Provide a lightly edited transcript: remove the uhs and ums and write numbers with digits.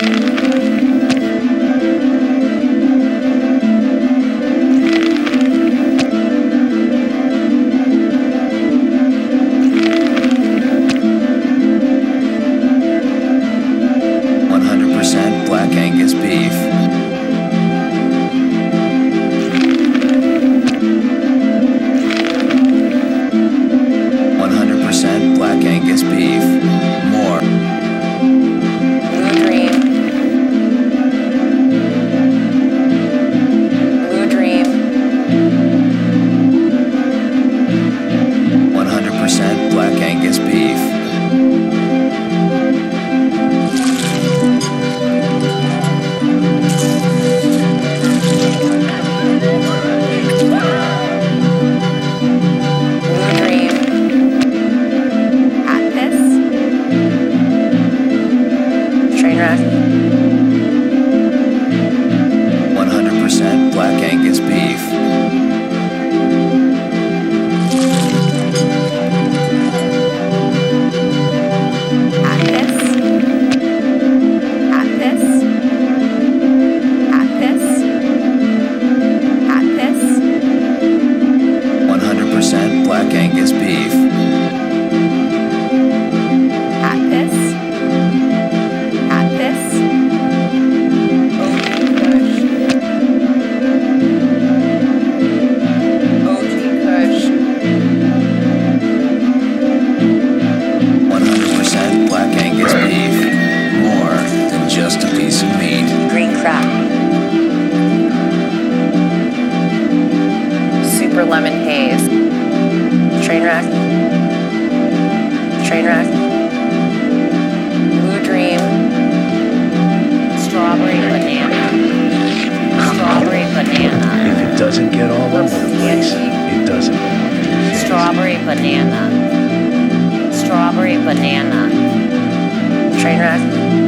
Black Angus beef. 100% Black Angus beef. More. Blue Dream. Blue Dream. 100% Black Angus beef. Trainwreck. 100% Black Angus beef. Black Angus beef. OG Kush. 100% Black Angus beef. More than just a piece of meat. Green Crab. Super Lemon Haze. Trainwreck. Trainwreck. Blue Dream. Strawberry Banana. Strawberry Banana. If it doesn't get all over the place, it doesn't belong. Strawberry Banana. Strawberry Banana. Trainwreck.